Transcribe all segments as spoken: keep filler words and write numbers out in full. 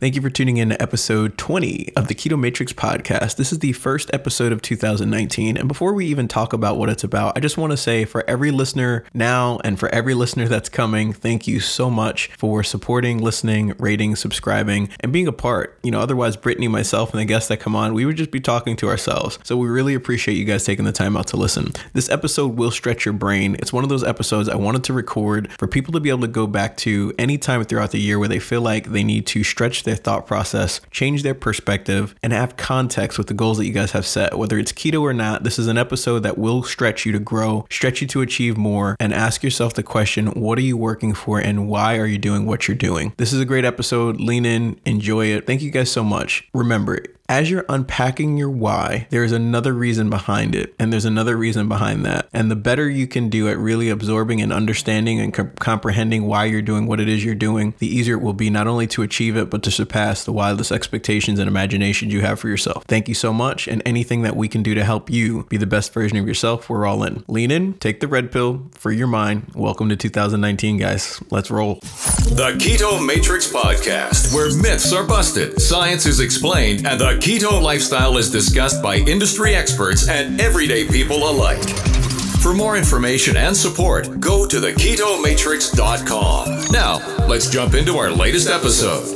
Thank you for tuning in to episode twenty of the Keto Matrix podcast. This is the first episode of two thousand nineteen. And before we even talk about what it's about, I just want to say for every listener now and for every listener that's coming, thank you so much for supporting, listening, rating, subscribing, and being a part. You know, otherwise Brittany, myself, and the guests that come on, we would just be talking to ourselves. So we really appreciate you guys taking the time out to listen. This episode will stretch your brain. It's one of those episodes I wanted to record for people to be able to go back to anytime throughout the year where they feel like they need to stretch their thought process, change their perspective, and have context with the goals that you guys have set. Whether it's keto or not, this is an episode that will stretch you to grow, stretch you to achieve more, and ask yourself the question, what are you working for and why are you doing what you're doing? This is a great episode. Lean in, enjoy it. Thank you guys so much. Remember, as you're unpacking your why, there is another reason behind it, and there's another reason behind that. And the better you can do at really absorbing and understanding and co- comprehending why you're doing what it is you're doing, the easier it will be not only to achieve it, but to surpass the wildest expectations and imaginations you have for yourself. Thank you so much, and anything that we can do to help you be the best version of yourself, we're all in. Lean in, take the red pill for your mind. Welcome to two thousand nineteen, guys. Let's roll. The Keto Matrix Podcast, where myths are busted, science is explained, and the keto lifestyle is discussed by industry experts and everyday people alike. For more information and support, go to the keto matrix dot com. Now, let's jump into our latest episode.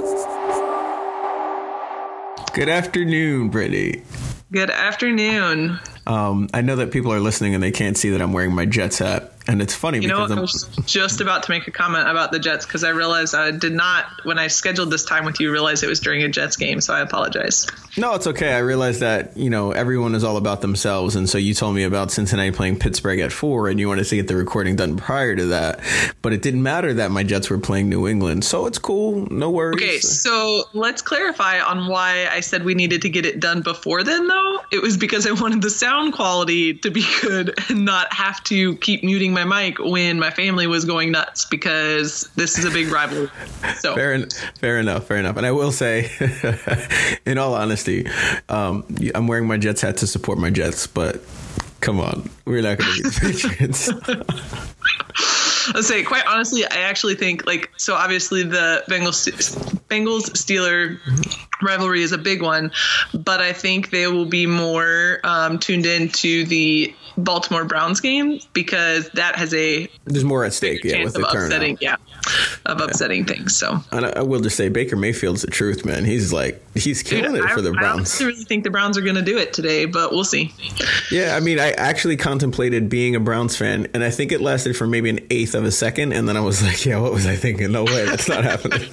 Good afternoon, Brittany. Good afternoon. Um, I know that people are listening and they can't see that I'm wearing my Jets hat. And it's funny you know because what? I'm I was just about to make a comment about the Jets because I realized I did not, when I scheduled this time with you, realize it was during a Jets game. So I apologize. No, it's okay. I realized that, you know, everyone is all about themselves. And so you told me about Cincinnati playing Pittsburgh at four and you wanted to get the recording done prior to that. But it didn't matter that my Jets were playing New England. So it's cool. No worries. Okay, so let's clarify on why I said we needed to get it done before then, though. It was because I wanted the sound quality to be good and not have to keep muting my mic when my family was going nuts because this is a big rivalry. So fair, en- fair enough, fair enough. And I will say, in all honesty, um, I'm wearing my Jets hat to support my Jets, but come on, we're not going to be the Patriots. Let's say, quite honestly, I actually think like, so obviously the Bengals Bengals Steeler rivalry is a big one, but I think they will be more um, tuned into the Baltimore Browns game because that has a there's more at stake, yeah, with the upsetting, yeah, of upsetting yeah. things. So, and I, I will just say, Baker Mayfield's the truth, man. He's like he's killing Dude, it for I, the Browns. I don't really think the Browns are going to do it today, but we'll see. Yeah, I mean, I actually contemplated being a Browns fan, and I think it lasted for maybe an eighth of a second, and then I was like, yeah, what was I thinking? No way, that's not happening.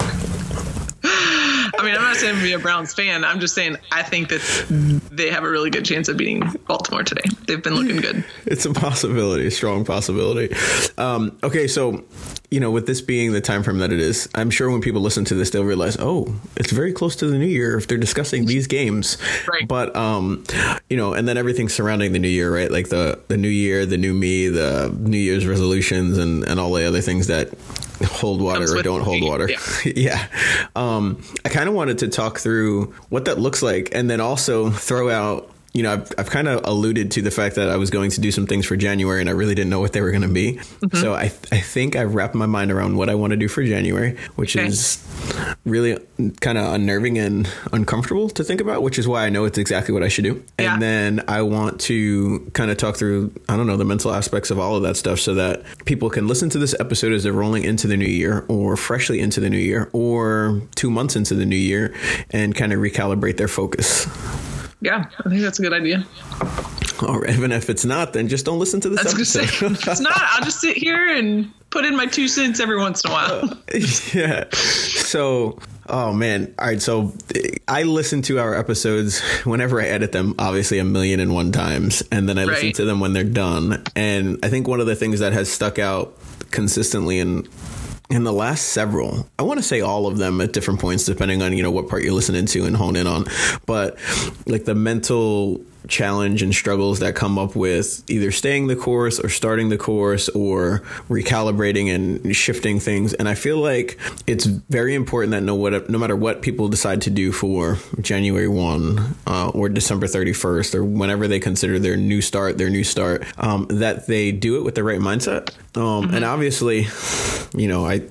I mean, I'm not saying to be a Browns fan. I'm just saying I think that they have a really good chance of beating Baltimore today. They've been looking good. It's a possibility, a strong possibility. Um, okay, so, you know, with this being the time frame that it is, I'm sure when people listen to this, they'll realize, oh, it's very close to the new year if they're discussing these games. Right. But, um, you know, and then everything surrounding the new year, right? Like the, the new year, the new me, the New Year's resolutions and, and all the other things that hold water or don't hold water. Yeah. yeah. Um, I kind of wanted to talk through what that looks like and then also throw out, you know, I've, I've kind of alluded to the fact that I was going to do some things for January and I really didn't know what they were going to be. Mm-hmm. So I I think I've wrapped my mind around what I want to do for January, which okay. is really kind of unnerving and uncomfortable to think about, which is why I know it's exactly what I should do. Yeah. And then I want to kind of talk through, I don't know, the mental aspects of all of that stuff so that people can listen to this episode as they're rolling into the new year or freshly into the new year or two months into the new year and kind of recalibrate their focus. Yeah, I think that's a good idea. All right. Even if it's not, then just don't listen to this that's episode. If it's not, I'll just sit here and put in my two cents every once in a while. Uh, yeah. So, oh, man. All right. So I listen to our episodes whenever I edit them, obviously a million and one times. And then I listen right. to them when they're done. And I think one of the things that has stuck out consistently and in the last several, I want to say all of them at different points, depending on, you know, what part you're listening to and hone in on. But like the mental challenge and struggles that come up with either staying the course or starting the course or recalibrating and shifting things. And I feel like it's very important that no, what, no matter what people decide to do for January first uh, or December thirty-first or whenever they consider their new start, their new start, um, that they do it with the right mindset. Um, mm-hmm. And obviously, you know, I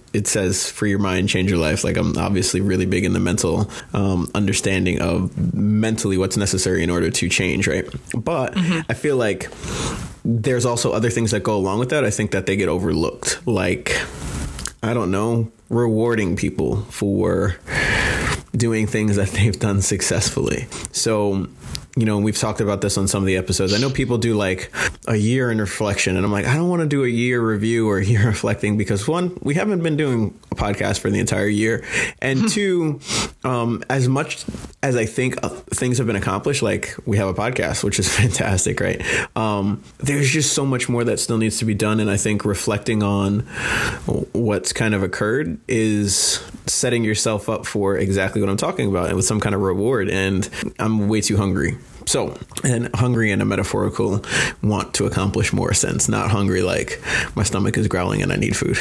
it says free your mind, change your life. Like I'm obviously really big in the mental um, understanding of mentally what's necessary in order to change. Right. But mm-hmm. I feel like there's also other things that go along with that. I think that they get overlooked. Like, I don't know, rewarding people for doing things that they've done successfully. So, you know, we've talked about this on some of the episodes. I know people do like a year in reflection, and I'm like, I don't want to do a year review or a year reflecting because, one, we haven't been doing a podcast for the entire year. And two, um, as much as I think uh, things have been accomplished, like we have a podcast, which is fantastic, right? Um, there's just so much more that still needs to be done. And I think reflecting on what's kind of occurred is setting yourself up for exactly what I'm talking about and with some kind of reward. And I'm way too hungry. So, and hungry in a metaphorical want to accomplish more sense, not hungry like my stomach is growling and I need food.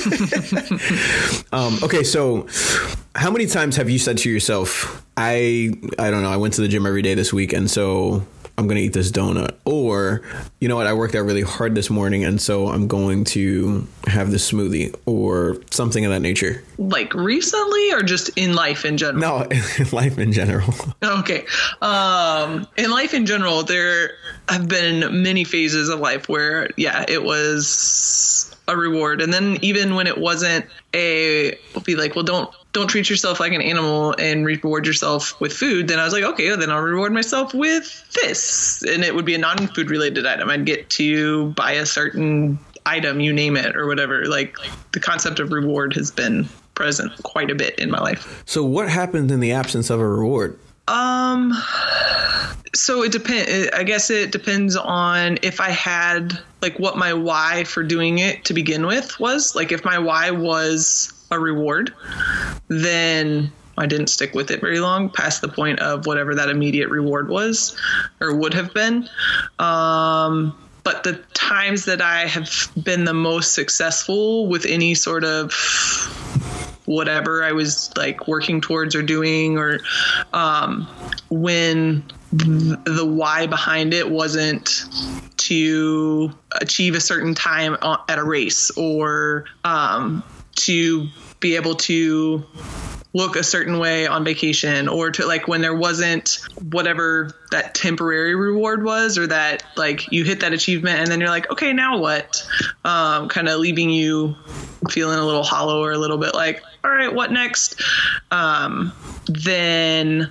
um, okay, so how many times have you said to yourself, I, I don't know, I went to the gym every day this week, and so I'm going to eat this donut, or, you know what, I worked out really hard this morning, and so I'm going to have this smoothie, or something of that nature? Like recently, or just in life in general? No, in life in general. Okay. Um, in life in general, there have been many phases of life where, yeah, it was a reward. And then even when it wasn't a, we'll be like, well, don't, don't treat yourself like an animal and reward yourself with food. Then I was like, okay, well, then I'll reward myself with this. And it would be a non-food related item. I'd get to buy a certain item, you name it, or whatever. Like the concept of reward has been present quite a bit in my life. So what happens in the absence of a reward? Um, so it depends. I guess it depends on if I had like what my why for doing it to begin with was. Like if my why was a reward, then I didn't stick with it very long past the point of whatever that immediate reward was or would have been. Um, but the times that I have been the most successful with any sort of whatever I was like working towards or doing, or um, when the why behind it wasn't to achieve a certain time at a race, or um, to be able to look a certain way on vacation, or to like when there wasn't whatever that temporary reward was, or that like you hit that achievement and then you're like, okay, now what? Um, kind of leaving you feeling a little hollow or a little bit like, all right, what next? Um, then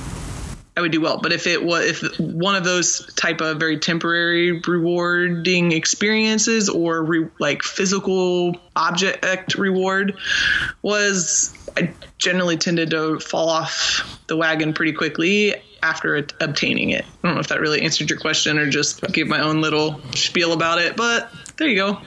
I would do well. But if it was, if one of those type of very temporary rewarding experiences, or re, like physical object reward was, I generally tended to fall off the wagon pretty quickly after it, obtaining it. I don't know if that really answered your question or just gave my own little spiel about it, but there you go.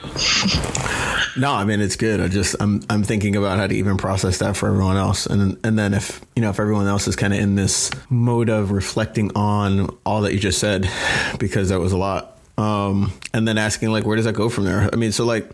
No, I mean, it's good. I just, I'm, I'm thinking about how to even process that for everyone else. And, and then if, you know, if everyone else is kind of in this mode of reflecting on all that you just said, because that was a lot. Um, and then asking like, where does that go from there? I mean, so like,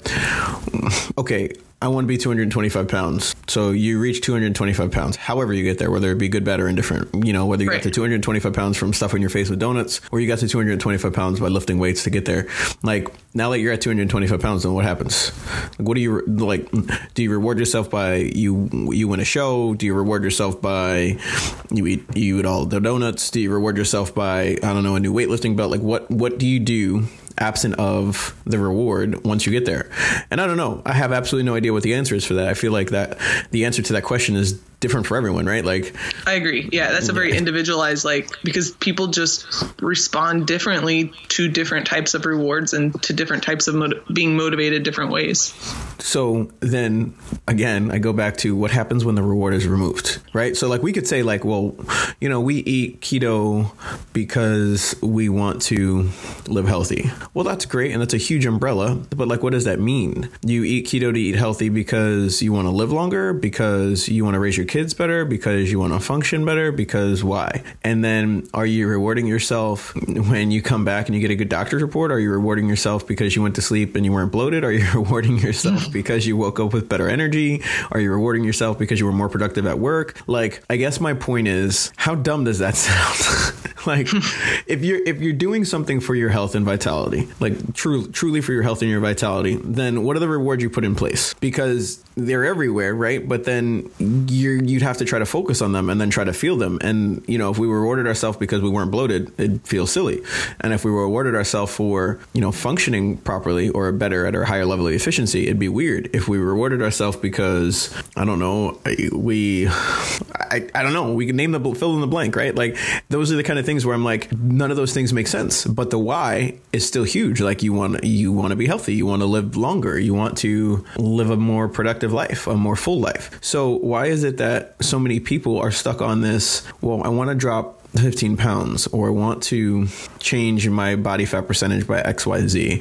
okay, I want to be two hundred twenty-five pounds. So you reach two hundred twenty-five pounds, however you get there, whether it be good, bad, or indifferent, you know, whether you right. got to two hundred twenty-five pounds from stuffing your face with donuts, or you got to two hundred twenty-five pounds by lifting weights to get there. Like, now that you're at two hundred twenty-five pounds, then what happens? Like, what do you like? Do you reward yourself by you, you win a show? Do you reward yourself by you eat, you eat all the donuts? Do you reward yourself by, I don't know, a new weightlifting belt? Like what, what do you do absent of the reward once you get there? And I don't know. I have absolutely no idea what the answer is for that. I feel like that the answer to that question is different for everyone, right? Like, I agree. Yeah, that's a very individualized, like, because people just respond differently to different types of rewards and to different types of mot- being motivated different ways. So then again, I go back to what happens when the reward is removed, right? So like we could say like, well, you know, we eat keto because we want to live healthy. Well, that's great. And that's a huge umbrella. But like, what does that mean? You eat keto to eat healthy because you want to live longer, because you want to raise your kids better, because you want to function better, because why? And then are you rewarding yourself when you come back and you get a good doctor's report? Are you rewarding yourself because you went to sleep and you weren't bloated? Are you rewarding yourself because you woke up with better energy? Are you rewarding yourself because you were more productive at work? Like, I guess my point is, how dumb does that sound? Like if you're if you're doing something for your health and vitality, like true, truly for your health and your vitality, then what are the rewards you put in place? Because they're everywhere, right? But then you're, you'd have to try to focus on them and then try to feel them. And, you know, if we rewarded ourselves because we weren't bloated, it'd feel silly. And if we rewarded ourselves for, you know, functioning properly or better at a higher level of efficiency, it'd be weird. If we rewarded ourselves because, I don't know, we, I, I don't know, we can name the, fill in the blank, right? Like those are the kind of things where I'm like, none of those things make sense. But the why is still huge. Like you want, you want to be healthy. You want to live longer. You want to live a more productive life, a more full life. So why is it that so many people are stuck on this? Well, I want to drop fifteen pounds, or I want to change my body fat percentage by X, Y, Z.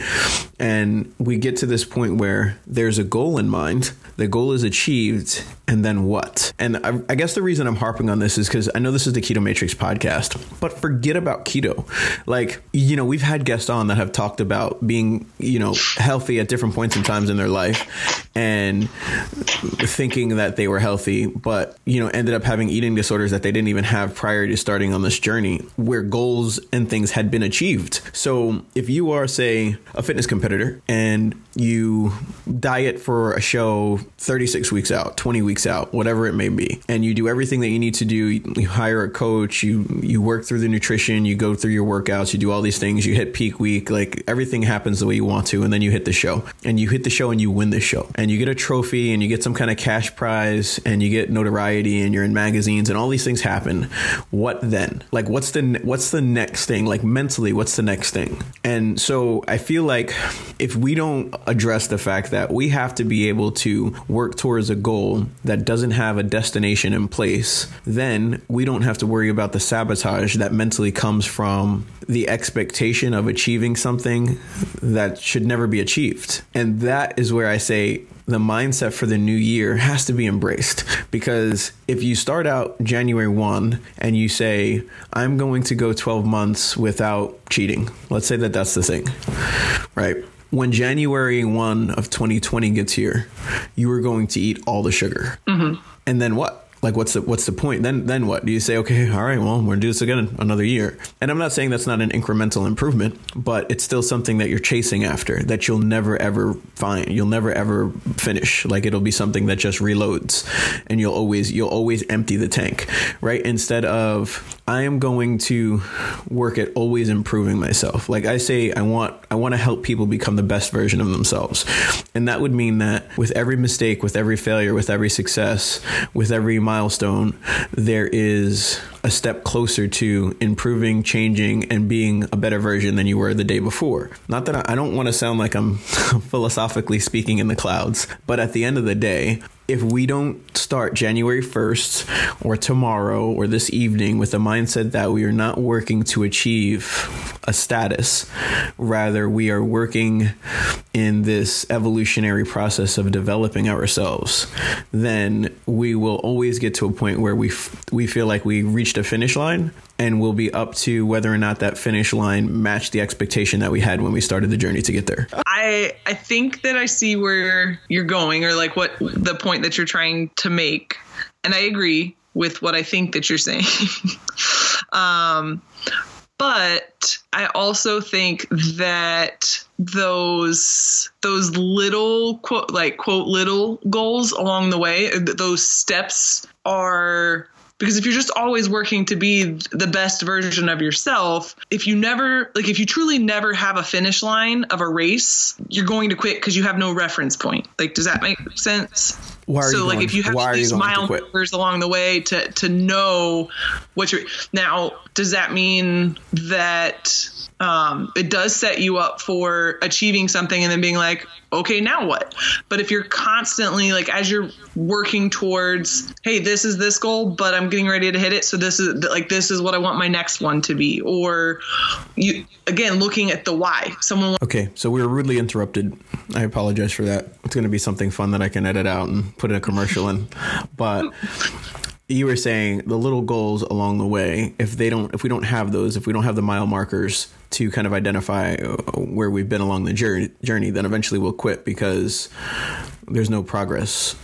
And we get to this point where there's a goal in mind. The goal is achieved. And then what? And I, I guess the reason I'm harping on this is because I know this is the Keto Matrix podcast, but forget about keto. Like, you know, we've had guests on that have talked about being, you know, healthy at different points in times in their life and thinking that they were healthy, but, you know, ended up having eating disorders that they didn't even have prior to starting on this journey where goals and things had been achieved. So if you are, say, a fitness competitor and you diet for a show thirty-six weeks out, twenty weeks out, whatever it may be, and you do everything that you need to do, you hire a coach, you you work through the nutrition, you go through your workouts, you do all these things, you hit peak week, like everything happens the way you want to, and then you hit the show and you hit the show and you win the show and you get a trophy and you get some kind of cash prize and you get notoriety and you're in magazines and all these things happen. What then? Like what's the what's the next thing? Like mentally, what's the next thing? And so I feel like if we don't address the fact that we have to be able to work towards a goal that doesn't have a destination in place, then we don't have to worry about the sabotage that mentally comes from the expectation of achieving something that should never be achieved. And that is where I say the mindset for the new year has to be embraced, because if you start out January first and you say, I'm going to go twelve months without cheating, let's say that that's the thing, right? When January first of twenty twenty gets here, you are going to eat all the sugar. Mm-hmm. And then what? Like, what's the what's the point? Then then what? Do you say, OK, all right, well, we're going to do this again another year? And I'm not saying that's not an incremental improvement, but it's still something that you're chasing after that you'll never, ever find. You'll never, ever finish. Like it'll be something that just reloads and you'll always you'll always empty the tank. Right. Instead of I am going to work at always improving myself. Like I say, I want I want to help people become the best version of themselves. And that would mean that with every mistake, with every failure, with every success, with every milestone, there is a step closer to improving, changing, and being a better version than you were the day before. Not that I, I don't want to sound like I'm philosophically speaking in the clouds, but at the end of the day, if we don't start January first or tomorrow or this evening with the mindset that we are not working to achieve a status, rather we are working in this evolutionary process of developing ourselves, then we will always get to a point where we f- we feel like we reached a finish line, and we'll be up to whether or not that finish line matched the expectation that we had when we started the journey to get there. I I think that I see where you're going, or like what the point that you're trying to make. And I agree with what I think that you're saying. um, but I also think that those those little quote like quote little goals along the way, those steps are. Because if you're just always working to be the best version of yourself, if you never, like if you truly never have a finish line of a race, you're going to quit because you have no reference point. Like, does that make sense? Why are so you like going, if you have why these you mile markers along the way to, to know what you're, now, does that mean that um, it does set you up for achieving something and then being like, okay, now what? But if you're constantly like, as you're working towards, hey, this is this goal, but I'm getting ready to hit it. So this is like, this is what I want my next one to be. Or you, again, looking at the why. Someone. Okay. So we were rudely interrupted. I apologize for that. It's going to be something fun that I can edit out and put in a commercial in. But you were saying the little goals along the way, if they don't, if we don't have those, if we don't have the mile markers to kind of identify where we've been along the journey, journey, then eventually we'll quit because there's no progress.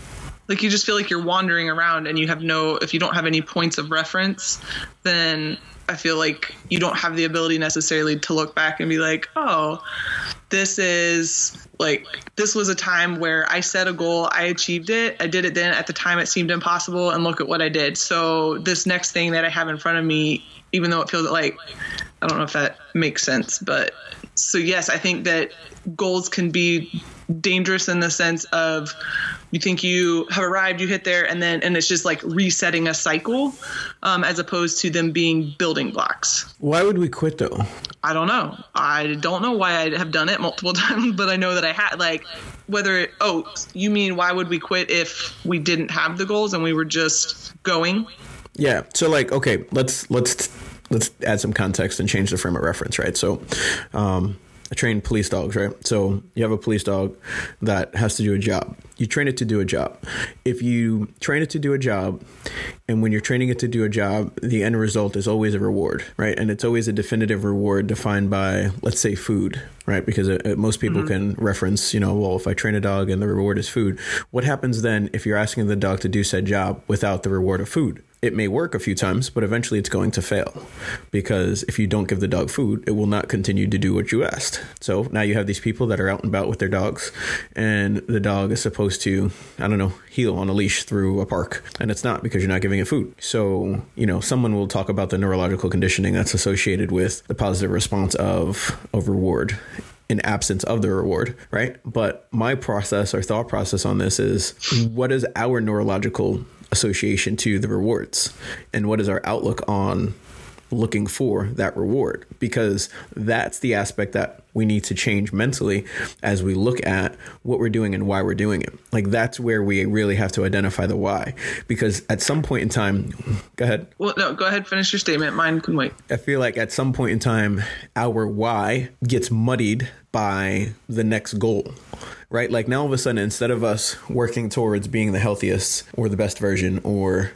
like you just feel like you're wandering around and you have no, if you don't have any points of reference, then I feel like you don't have the ability necessarily to look back and be like, oh, this is like, this was a time where I set a goal, I achieved it, I did it then. At the time it seemed impossible, and look at what I did. So this next thing that I have in front of me, even though it feels like, I don't know if that makes sense, but so yes, I think that goals can be dangerous in the sense of you think you have arrived, you hit there, and then and it's just like resetting a cycle, um, as opposed to them being building blocks. Why would we quit though? I don't know. I don't know why I have done it multiple times, but I know that I had, like, whether it, oh, you mean why would we quit if we didn't have the goals and we were just going? Yeah. So like, okay, let's let's let's add some context and change the frame of reference, right? So, um, I train police dogs, right? So you have a police dog that has to do a job. You train it to do a job. If you train it to do a job, and when you're training it to do a job, the end result is always a reward, right? And it's always a definitive reward defined by, let's say, food, right? Because it, it, most people mm-hmm. can reference, you know, well, if I train a dog and the reward is food, what happens then if you're asking the dog to do said job without the reward of food? It may work a few times, but eventually it's going to fail, because if you don't give the dog food, it will not continue to do what you asked. So now you have these people that are out and about with their dogs, and the dog is supposed to, I don't know, heel on a leash through a park, and it's not, because you're not giving it food. So, you know, someone will talk about the neurological conditioning that's associated with the positive response of, of reward in absence of the reward, right? But my process or thought process on this is, what is our neurological association to the rewards, and what is our outlook on looking for that reward? Because that's the aspect that we need to change mentally as we look at what we're doing and why we're doing it. Like, that's where we really have to identify the why, because at some point in time, go ahead. Well, no, go ahead. Finish your statement. Mine can wait. I feel like at some point in time, our why gets muddied by the next goal, right? Like, now all of a sudden, instead of us working towards being the healthiest or the best version or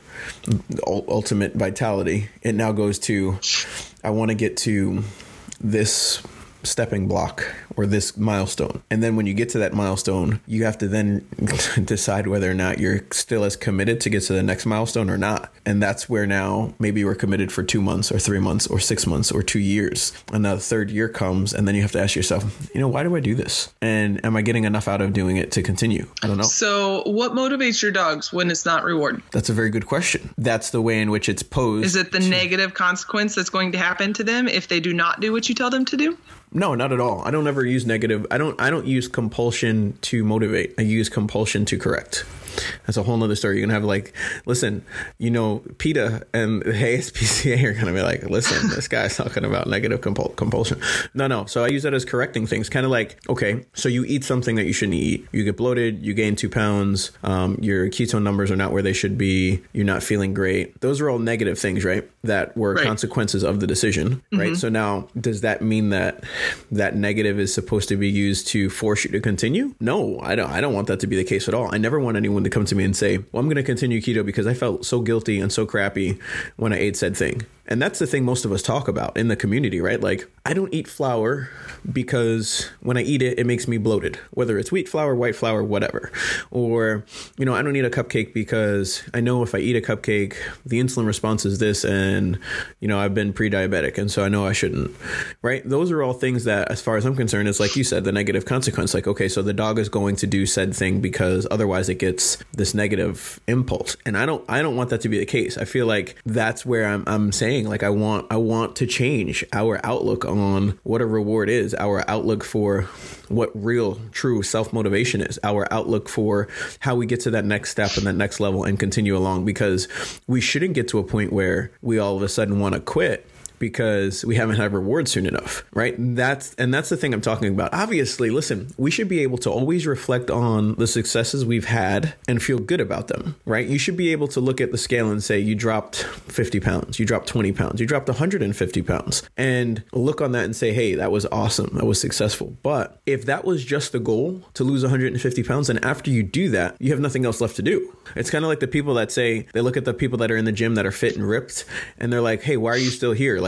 ultimate vitality, it now goes to, I want to get to this stepping block or this milestone. And then when you get to that milestone, you have to then decide whether or not you're still as committed to get to the next milestone or not. And that's where now maybe we're committed for two months or three months or six months or two years. And now the third year comes, and then you have to ask yourself, you know, why do I do this? And am I getting enough out of doing it to continue? I don't know. So what motivates your dogs when it's not reward? That's a very good question. That's the way in which it's posed. Is it the to- negative consequence that's going to happen to them if they do not do what you tell them to do? No, not at all. I don't ever use negative. I don't I don't use compulsion to motivate. I use compulsion to correct. That's a whole nother story. You're going to have like, listen, you know, PETA and the A S P C A are going to be like, listen, this guy's talking about negative compul- compulsion. No, no. So I use that as correcting things. Kind of like, okay, so you eat something that you shouldn't eat. You get bloated. You gain two pounds. Um, your ketone numbers are not where they should be. You're not feeling great. Those are all negative things, right? That were right. consequences of the decision, mm-hmm. right? So now, does that mean that that negative is supposed to be used to force you to continue? No, I don't. I don't want that to be the case at all. I never want anyone to come to me and say, well, I'm going to continue keto because I felt so guilty and so crappy when I ate said thing. And that's the thing most of us talk about in the community, right? Like, I don't eat flour because when I eat it, it makes me bloated, whether it's wheat flour, white flour, whatever. Or, you know, I don't eat a cupcake because I know if I eat a cupcake, the insulin response is this, and, you know, I've been pre-diabetic, and so I know I shouldn't, right? Those are all things that, as far as I'm concerned, it's like you said, the negative consequence. Like, okay, so the dog is going to do said thing because otherwise it gets this negative impulse. And I don't, I don't want that to be the case. I feel like that's where I'm, I'm saying, like, I want, I want to change our outlook on what a reward is, our outlook for what real, true self-motivation is, our outlook for how we get to that next step and that next level and continue along, because we shouldn't get to a point where we all of a sudden want to quit because we haven't had rewards soon enough, right? That's and that's the thing I'm talking about. Obviously, listen, we should be able to always reflect on the successes we've had and feel good about them, right? You should be able to look at the scale and say you dropped fifty pounds, you dropped twenty pounds, you dropped one hundred fifty pounds, and look on that and say, hey, that was awesome, that was successful. But if that was just the goal, to lose one hundred fifty pounds, and after you do that, you have nothing else left to do. It's kind of like the people that say, they look at the people that are in the gym that are fit and ripped, and they're like, hey, why are you still here? Like,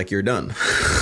like you're done.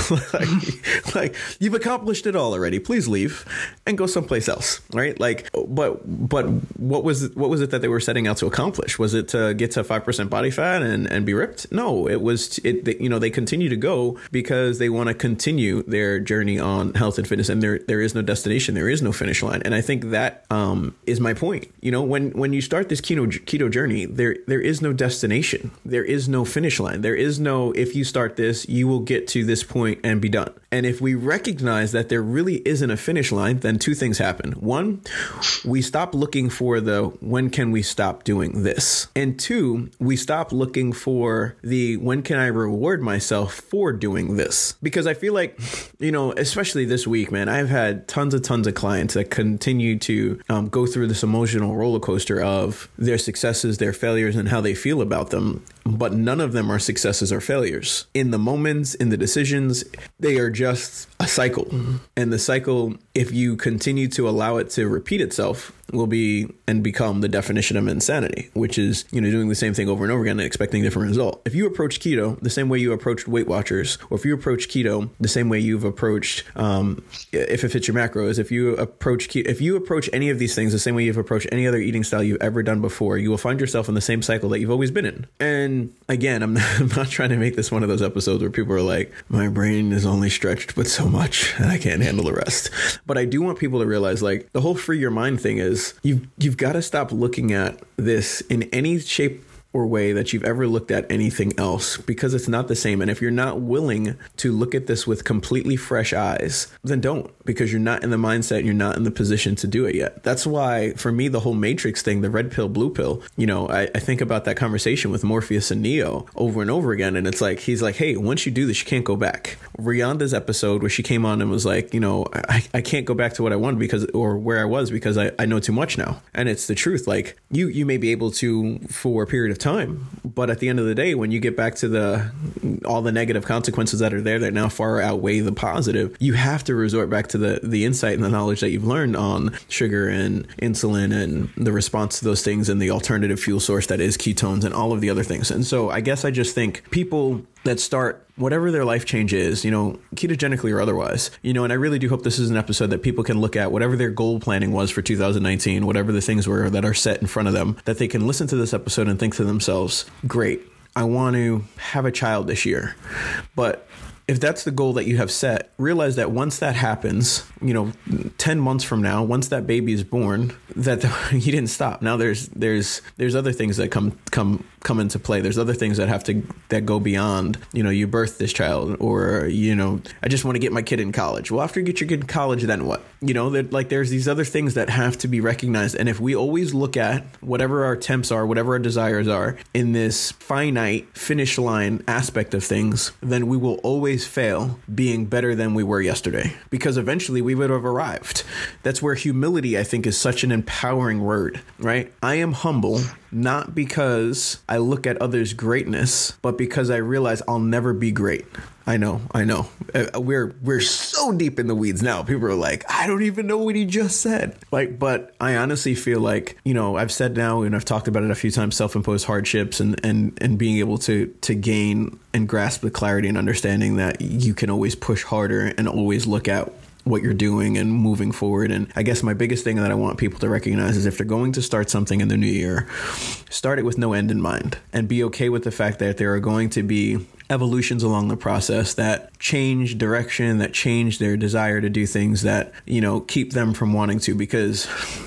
like, like you've accomplished it all already. Please leave and go someplace else. Right. Like, but but what was what was it that they were setting out to accomplish? Was it to get to five percent body fat and, and be ripped? No, it was it. You know, they continue to go because they want to continue their journey on health and fitness, and there there is no destination. There is no finish line. And I think that um, is my point. You know, when when you start this keto keto journey, there there is no destination. There is no finish line. There is no, if you start this, you will get to this point and be done. And if we recognize that there really isn't a finish line, then two things happen. One, we stop looking for the when can we stop doing this? And two, we stop looking for the when can I reward myself for doing this? Because I feel like, you know, especially this week, man, I've had tons and tons of clients that continue to um, go through this emotional roller coaster of their successes, their failures, and how they feel about them. But none of them are successes or failures. In the moments, in the decisions, they are just a cycle. Mm-hmm. And the cycle, if you continue to allow it to repeat itself, will be and become the definition of insanity, which is, you know, doing the same thing over and over again and expecting a different result. If you approach keto the same way you approached Weight Watchers, or if you approach keto the same way you've approached, um, if it fits your macros, if you approach keto, if you approach any of these things the same way you've approached any other eating style you've ever done before, you will find yourself in the same cycle that you've always been in. And again, I'm not, I'm not trying to make this one of those episodes where people are like, my brain is only stretched but so much and I can't handle the rest. But I do want people to realize, like, the whole free your mind thing is you've, you've got to stop looking at this in any shape or way that you've ever looked at anything else, because it's not the same. And if you're not willing to look at this with completely fresh eyes, then don't, because you're not in the mindset, you're not in the position to do it yet. That's why, for me, the whole Matrix thing, the red pill, blue pill, you know, I, I think about that conversation with Morpheus and Neo over and over again. And it's like, he's like, hey, once you do this, you can't go back. Rihanna's episode where she came on and was like, you know, I, I can't go back to what I wanted because, or where I was, because I, I know too much now. And it's the truth. Like, you, you may be able to for a period of time, but at the end of the day, when you get back to the all the negative consequences that are there that now far outweigh the positive, you have to resort back to the the insight and the knowledge that you've learned on sugar and insulin and the response to those things and the alternative fuel source that is ketones and all of the other things. And so I guess I just think people that start whatever their life change is, you know, ketogenically or otherwise, you know, and I really do hope this is an episode that people can look at whatever their goal planning was for two thousand nineteen, whatever the things were that are set in front of them, that they can listen to this episode and think to themselves, great, I want to have a child this year. But if that's the goal that you have set, realize that once that happens, you know, ten months from now, once that baby is born, that the, you didn't stop. Now there's there's there's other things that come come come into play. There's other things that have to that go beyond, you know, you birth this child, or, you know, I just want to get my kid in college. Well, after you get your kid in college, then what? You know, that like there's these other things that have to be recognized. And if we always look at whatever our attempts are, whatever our desires are in this finite finish line aspect of things, then we will always fail being better than we were yesterday, because eventually we would have arrived. That's where humility, I think, is such an empowering word, right? I am humble, not because I look at others' greatness, but because I realize I'll never be great. I know, I know. Uh, we're we're so deep in the weeds now. People are like, I don't even know what he just said. Like, but I honestly feel like, you know, I've said now, and I've talked about it a few times, self-imposed hardships and and and being able to to gain and grasp the clarity and understanding that you can always push harder and always look at what you're doing and moving forward. And I guess my biggest thing that I want people to recognize is if they're going to start something in the new year, start it with no end in mind, and be okay with the fact that there are going to be evolutions along the process that change direction, that change their desire to do things that, you know, keep them from wanting to, because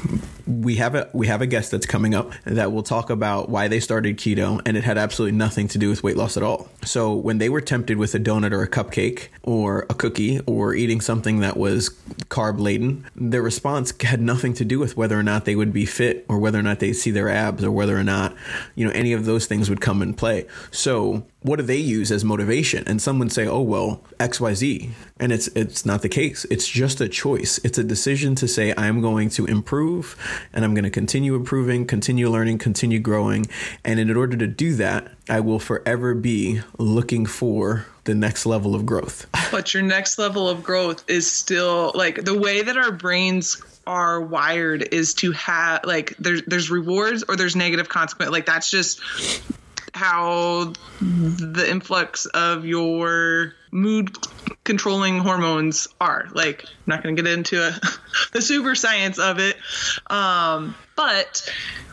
we have a we have a guest that's coming up that will talk about why they started keto, and it had absolutely nothing to do with weight loss at all. So when they were tempted with a donut or a cupcake or a cookie or eating something that was carb laden, their response had nothing to do with whether or not they would be fit or whether or not they'd see their abs or whether or not, you know, any of those things would come in play. So what do they use as motivation? And some would say, oh, well, X Y Z. And it's it's not the case. It's just a choice. It's a decision to say, I'm going to improve, and I'm going to continue improving, continue learning, continue growing. And in order to do that, I will forever be looking for the next level of growth. But your next level of growth is still like the way that our brains are wired is to have like there's there's rewards or there's negative consequence. Like that's just how the influx of your mood controlling hormones are. Like, I'm not going to get into a, the super science of it. Um, but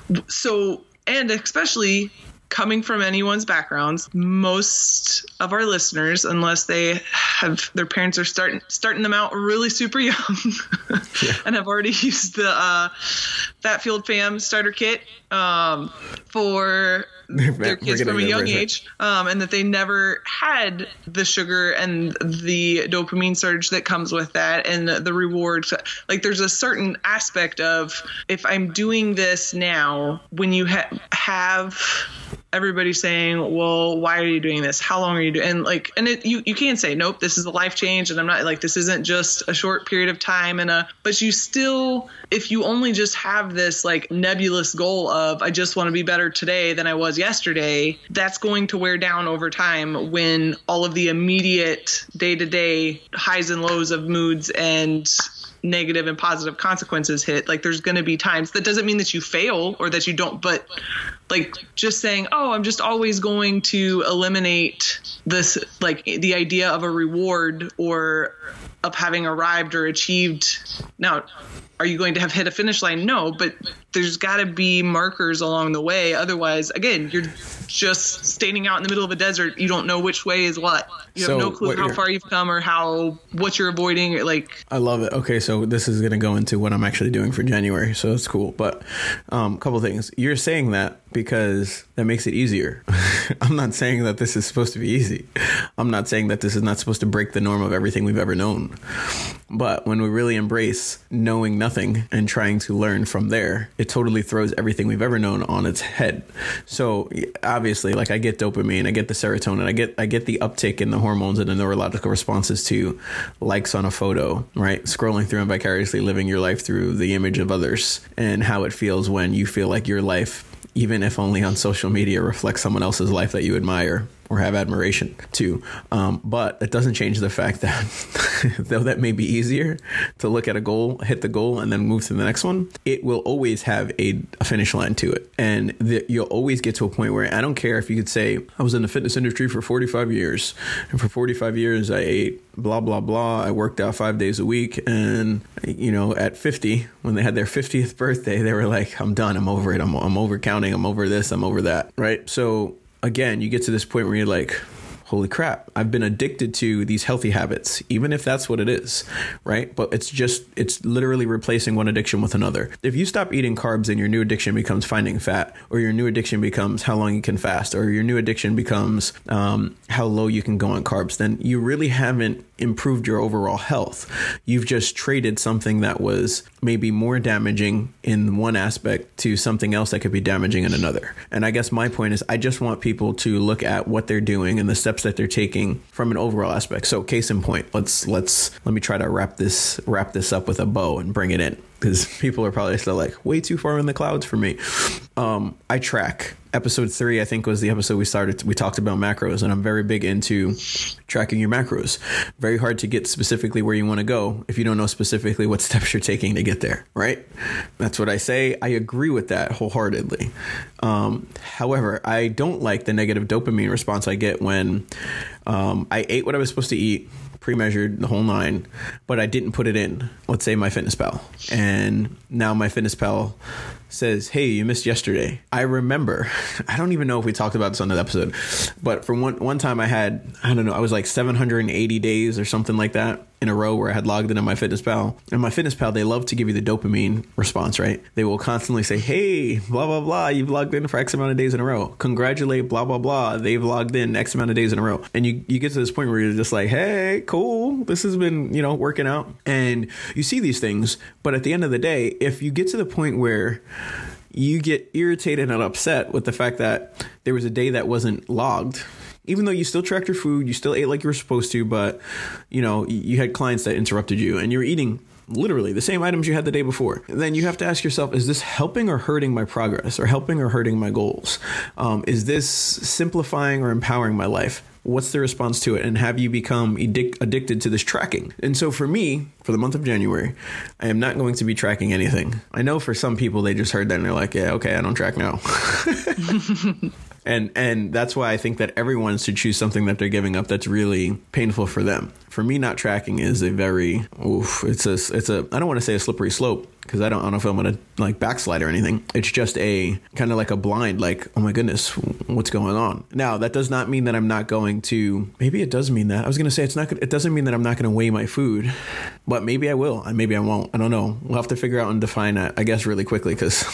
so, and especially coming from anyone's backgrounds, most of our listeners, unless they have their parents are starting starting them out really super young yeah. and have already used the uh, Fat Fueled Fam starter kit um, for their kids from a young age, um, and that they never had the sugar and the dopamine surge that comes with that and the rewards. Like, there's a certain aspect of, if I'm doing this now, when you ha- have everybody saying, well, why are you doing this? How long are you doing? And like, and it, you, you can say, nope, this is a life change. And I'm not like, this isn't just a short period of time. And a, but you still, if you only just have this like nebulous goal of, I just want to be better today than I was yesterday, that's going to wear down over time when all of the immediate day to day highs and lows of moods and negative and positive consequences hit. Like, there's going to be times. That doesn't mean that you fail or that you don't, but like, just saying, oh, I'm just always going to eliminate this, like the idea of a reward or of having arrived or achieved. Now, are you going to have hit a finish line? No, but there's got to be markers along the way. Otherwise, again, you're just standing out in the middle of a desert. You don't know which way is what. You so have no clue how far you've come or how what you're avoiding. Like, I love it. Okay, so this is going to go into what I'm actually doing for January, so that's cool. But a um, couple of things. You're saying that because that makes it easier. I'm not saying that this is supposed to be easy. I'm not saying that this is not supposed to break the norm of everything we've ever known. But when we really embrace knowing nothing and trying to learn from there, it totally throws everything we've ever known on its head. So obviously, like, I get dopamine, I get the serotonin, I get I get the uptick in the hormones and the neurological responses to likes on a photo, right? Scrolling through and vicariously living your life through the image of others, and how it feels when you feel like your life, even if only on social media, reflects someone else's life that you admire or have admiration to. Um, but it doesn't change the fact that though that may be easier to look at a goal, hit the goal, and then move to the next one, it will always have a, a finish line to it. And the, you'll always get to a point where, I don't care if you could say, I was in the fitness industry for forty-five years, and for forty-five years I ate blah, blah, blah. I worked out five days a week. And, you know, at fifty, when they had their fiftieth birthday, they were like, I'm done. I'm over it. I'm, I'm over counting. I'm over this. I'm over that. Right. So again, you get to this point where you're like, holy crap, I've been addicted to these healthy habits, even if that's what it is, right? But it's just, it's literally replacing one addiction with another. If you stop eating carbs and your new addiction becomes finding fat, or your new addiction becomes how long you can fast, or your new addiction becomes um, how low you can go on carbs, then you really haven't improved your overall health. You've just traded something that was maybe more damaging in one aspect to something else that could be damaging in another. And I guess my point is, I just want people to look at what they're doing and the steps that they're taking from an overall aspect. So case in point, let's let's let me try to wrap this wrap this up with a bow and bring it in, because people are probably still like way too far in the clouds for me. Um, I track. Episode three, I think, was the episode we started. We talked about macros, and I'm very big into tracking your macros. Very hard to get specifically where you want to go if you don't know specifically what steps you're taking to get there, right? That's what I say. I agree with that wholeheartedly. Um, however, I don't like the negative dopamine response I get when um, I ate what I was supposed to eat, pre-measured the whole nine, but I didn't put it in, let's say, my FitnessPal. And now my FitnessPal says, hey, you missed yesterday. I remember, I don't even know if we talked about this on that episode, but for one one time I had, I don't know, I was like seven hundred eighty days or something like that in a row where I had logged in on my FitnessPal. And my FitnessPal, they love to give you the dopamine response, right? They will constantly say, hey, blah, blah, blah, you've logged in for X amount of days in a row. Congratulate, blah, blah, blah, they've logged in X amount of days in a row. And you, you get to this point where you're just like, hey, cool, this has been, you know, working out. And you see these things, but at the end of the day, if you get to the point where you get irritated and upset with the fact that there was a day that wasn't logged, even though you still tracked your food, you still ate like you were supposed to, but, you know, you had clients that interrupted you and you're eating literally the same items you had the day before, then you have to ask yourself, is this helping or hurting my progress, or helping or hurting my goals? Um, is this simplifying or empowering my life? What's the response to it? And have you become addic- addicted to this tracking? And so for me, for the month of January, I am not going to be tracking anything. I know for some people, they just heard that and they're like, yeah, okay, I don't track now. And and that's why I think that everyone should choose something that they're giving up that's really painful for them. For me, not tracking is a very, oof, it's a, it's a, I don't want to say a slippery slope because I don't, I don't know if I'm going to like backslide or anything. It's just a kind of like a blind, like, oh my goodness, what's going on? Now, that does not mean that I'm not going to, maybe it does mean that. I was going to say it's not, it doesn't mean that I'm not going to weigh my food, but maybe I will. And maybe I won't. I don't know. We'll have to figure out and define that, I guess, really quickly because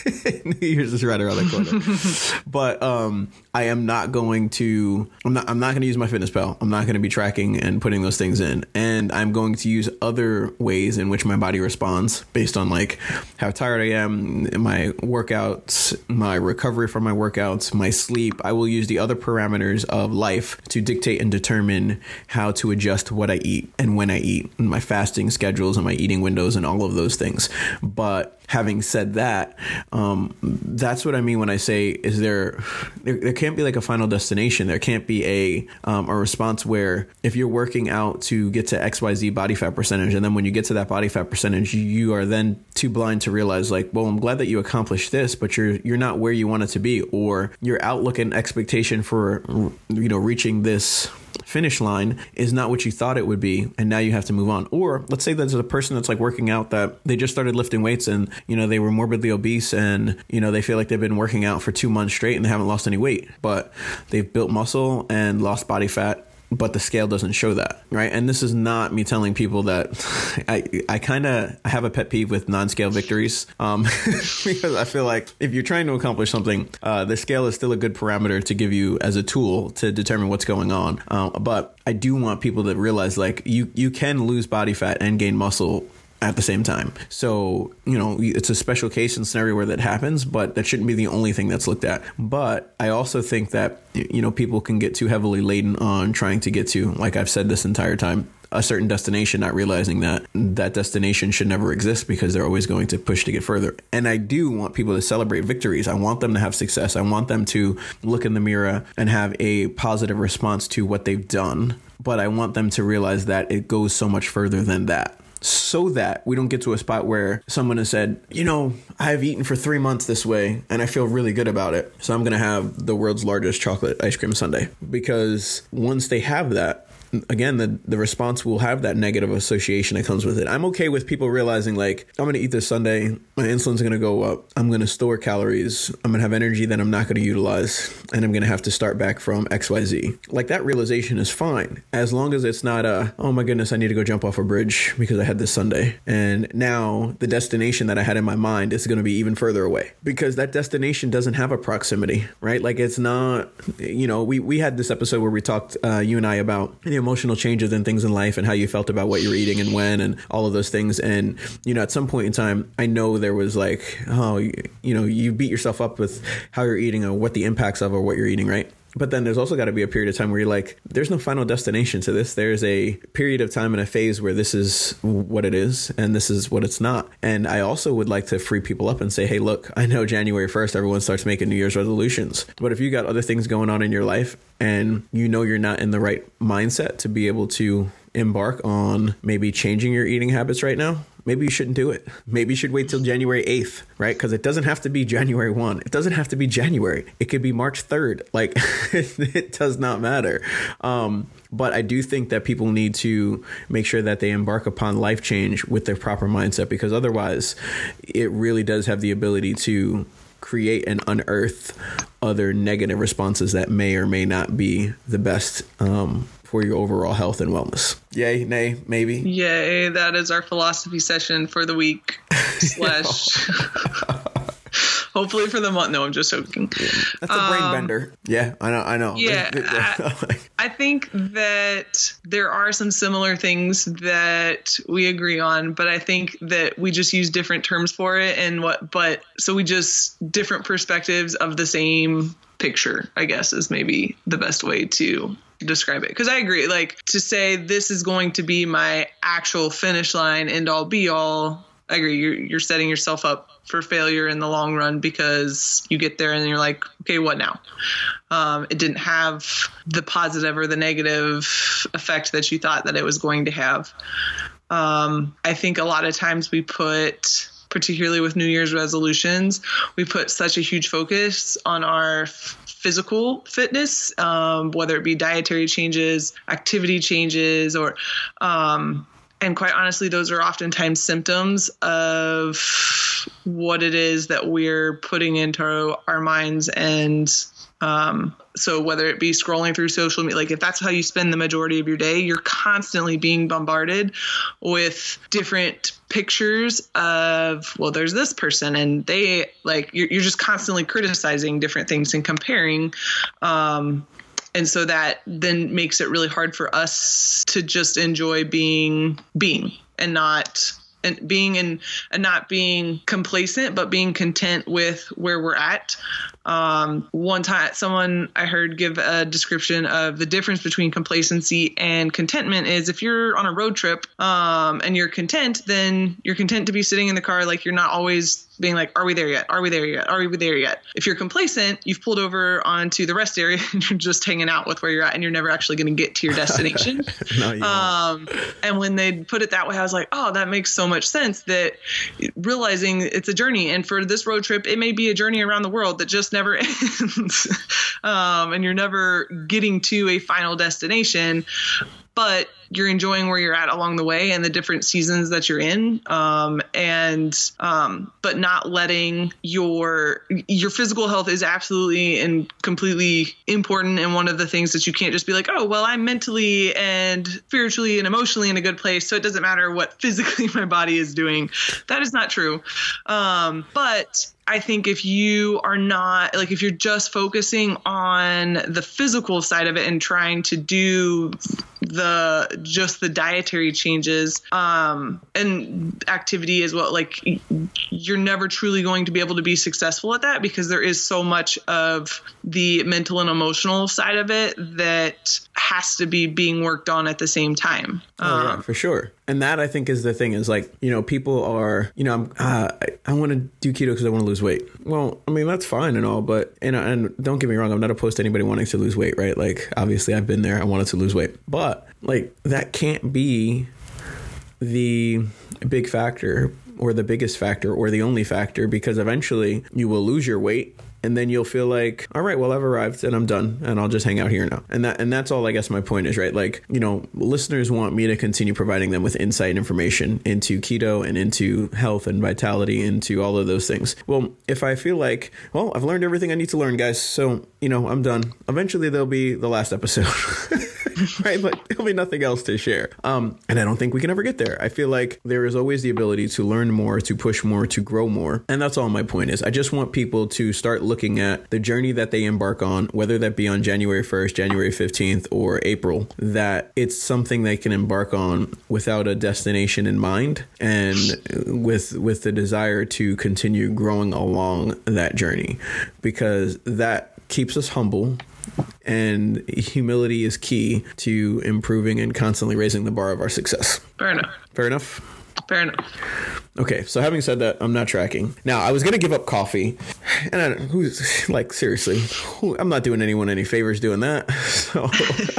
New Year's is right around the corner. But um, I am not going to, I'm not, I'm not going to use my FitnessPal. I'm not going to be tracking and putting those things in. And I'm going to use other ways in which my body responds based on like how tired I am, my workouts, my recovery from my workouts, my sleep. I will use the other parameters of life to dictate and determine how to adjust what I eat and when I eat, and my fasting schedules and my eating windows and all of those things. But having said that, um, that's what I mean when I say, is there, there, there can't be like a final destination. There can't be a, um, a response where if you're working out to get to X Y Z body fat percentage, and then when you get to that body fat percentage, you are then too blind to realize like, well, I'm glad that you accomplished this, but you're, you're not where you want it to be, or your outlook and expectation for, you know, reaching this finish line is not what you thought it would be, and now you have to move on. Or let's say there's a person that's like working out that they just started lifting weights and, you know, they were morbidly obese and, you know, they feel like they've been working out for two months straight and they haven't lost any weight, but they've built muscle and lost body fat, but the scale doesn't show that, right? And this is not me telling people that I I kind of have a pet peeve with non-scale victories, um, because I feel like if you're trying to accomplish something, uh, the scale is still a good parameter to give you as a tool to determine what's going on. Uh, but I do want people to realize like you you can lose body fat and gain muscle at the same time. So, you know, it's a special case and scenario where that happens, but that shouldn't be the only thing that's looked at. But I also think that, you know, people can get too heavily laden on trying to get to, like I've said this entire time, a certain destination, not realizing that that destination should never exist because they're always going to push to get further. And I do want people to celebrate victories. I want them to have success. I want them to look in the mirror and have a positive response to what they've done. But I want them to realize that it goes so much further than that, so that we don't get to a spot where someone has said, you know, I've eaten for three months this way and I feel really good about it, so I'm going to have the world's largest chocolate ice cream sundae. Because once they have that, again, the, the response will have that negative association that comes with it. I'm okay with people realizing like, I'm going to eat this sundae, my insulin's going to go up, I'm going to store calories, I'm going to have energy that I'm not going to utilize, and I'm going to have to start back from X Y Z. Like that realization is fine, as long as it's not a, oh my goodness, I need to go jump off a bridge because I had this sundae. And now the destination that I had in my mind is going to be even further away, because that destination doesn't have a proximity, right? Like it's not, you know, we, we had this episode where we talked, uh, you and I, about the emotional changes and things in life and how you felt about what you're eating and when and all of those things. And, you know, at some point in time, I know there was like, oh, you, you know, you beat yourself up with how you're eating or what the impacts of or what you're eating, right? But then there's also got to be a period of time where you're like, there's no final destination to this. There's a period of time and a phase where this is what it is and this is what it's not. And I also would like to free people up and say, hey, look, I know January first, everyone starts making New Year's resolutions. But if you got other things going on in your life and you know you're not in the right mindset to be able to embark on maybe changing your eating habits right now, maybe you shouldn't do it. Maybe you should wait till January eighth, right? Because it doesn't have to be January first. It doesn't have to be January. It could be March third. Like, it does not matter. Um, but I do think that people need to make sure that they embark upon life change with their proper mindset, because otherwise it really does have the ability to create and unearth other negative responses that may or may not be the best um, for your overall health and wellness. Yay, nay, maybe. Yay, that is our philosophy session for the week. Slash. Hopefully for the month. No, I'm just joking. Yeah, that's a brain um, bender. Yeah, I know. I know. Yeah, I, I think that there are some similar things that we agree on, but I think that we just use different terms for it, and what. But so we just different perspectives of the same picture, I guess, is maybe the best way to describe it. Because I agree, like, to say this is going to be my actual finish line, end all be all. I agree. You're you're setting yourself up for failure in the long run, because you get there and you're like, okay, what now? Um, it didn't have the positive or the negative effect that you thought that it was going to have. Um, I think a lot of times we put, particularly with New Year's resolutions, we put such a huge focus on our f- physical fitness, um, whether it be dietary changes, activity changes, or um, and quite honestly, those are oftentimes symptoms of what it is that we're putting into our minds. And um, so whether it be scrolling through social media, like if that's how you spend the majority of your day, you're constantly being bombarded with different pictures of, well, there's this person and they like, you're, you're just constantly criticizing different things and comparing. Um, And so that then makes it really hard for us to just enjoy being, being and not and being and, and not being complacent, but being content with where we're at. Um, one time someone I heard give a description of the difference between complacency and contentment is if you're on a road trip, um, and you're content, then you're content to be sitting in the car. Like you're not always being like, are we there yet? Are we there yet? Are we there yet? If you're complacent, you've pulled over onto the rest area and you're just hanging out with where you're at and you're never actually going to get to your destination. No, you um, and when they put it that way, I was like, oh, that makes so much sense, that realizing it's a journey. And for this road trip, it may be a journey around the world that just never ends. um, and you're never getting to a final destination, but you're enjoying where you're at along the way and the different seasons that you're in. Um, and, um, but not letting your, your physical health is absolutely and completely important. And one of the things that you can't just be like, oh, well, I'm mentally and spiritually and emotionally in a good place, so it doesn't matter what physically my body is doing. That is not true. Um, but I think if you are not, like, if you're just focusing on the physical side of it and trying to do the, just the dietary changes, um, and activity as well, like, you're never truly going to be able to be successful at that, because there is so much of the mental and emotional side of it that has to be being worked on at the same time. Oh, yeah, for sure. And that, I think, is the thing, is like, you know, people are, you know, I'm, uh, I, I want to do keto because I want to lose weight. Well, I mean, that's fine and all, but, and, and don't get me wrong, I'm not opposed to anybody wanting to lose weight, right? Like, obviously I've been there. I wanted to lose weight, but like, that can't be the big factor or the biggest factor or the only factor, because eventually you will lose your weight. And then you'll feel like, all right, well, I've arrived and I'm done and I'll just hang out here now. And that and that's all, I guess, my point is, right? Like, you know, listeners want me to continue providing them with insight and information into keto and into health and vitality, into all of those things. Well, if I feel like, well, I've learned everything I need to learn, guys, so, you know, I'm done. Eventually there'll be the last episode. Right? But there'll be nothing else to share. Um, and I don't think we can ever get there. I feel like there is always the ability to learn more, to push more, to grow more. And that's all my point is. I just want people to start looking at the journey that they embark on, whether that be on January first, January fifteenth, or April, that it's something they can embark on without a destination in mind, and with with the desire to continue growing along that journey, because that keeps us humble. And humility is key to improving and constantly raising the bar of our success. Fair enough. Fair enough? Fair enough. Okay, so having said that, I'm not tracking. Now, I was going to give up coffee. And I, who's, like, seriously, who, I'm not doing anyone any favors doing that. So...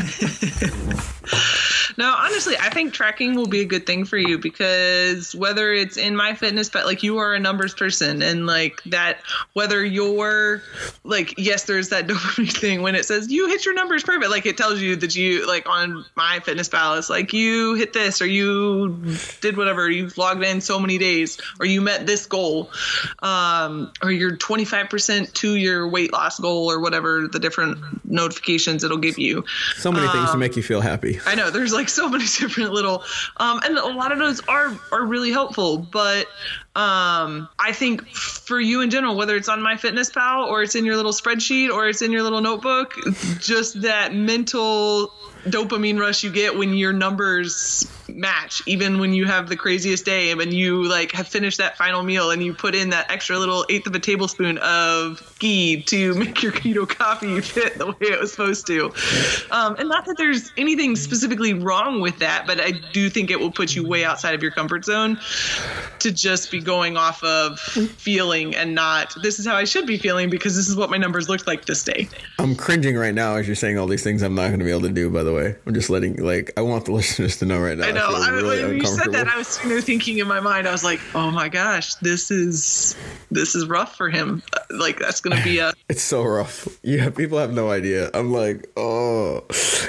No, honestly, I think tracking will be a good thing for you, because whether it's in MyFitnessPal, like, you are a numbers person, and like that, whether you're like, yes, there's that dopamine thing when it says you hit your numbers perfect, like it tells you that you, like, on MyFitnessPal, it's like you hit this, or you did whatever, you've logged in so many days, or you met this goal, um, or you're twenty-five percent to your weight loss goal, or whatever the different notifications it'll give you. So many um, things to make you feel happy. I know, there's like so many different little, um, and a lot of those are, are really helpful, but, um, I think for you in general, whether it's on MyFitnessPal or it's in your little spreadsheet or it's in your little notebook, just that mental dopamine rush you get when your numbers match, even when you have the craziest day and you like have finished that final meal and you put in that extra little eighth of a tablespoon of ghee to make your keto coffee fit the way it was supposed to. Um, and not that there's anything specifically wrong with that, but I do think it will put you way outside of your comfort zone to just be going off of feeling and not, this is how I should be feeling because this is what my numbers looked like this day. I'm cringing right now as you're saying all these things I'm not going to be able to do, by the way. I'm just letting, like, I want the listeners to know right now. I know. I I, really when you said that, I was sitting there thinking in my mind, I was like, oh my gosh, this is, this is rough for him. Like, that's going to be a... It's so rough. Yeah, people have no idea. I'm like, oh.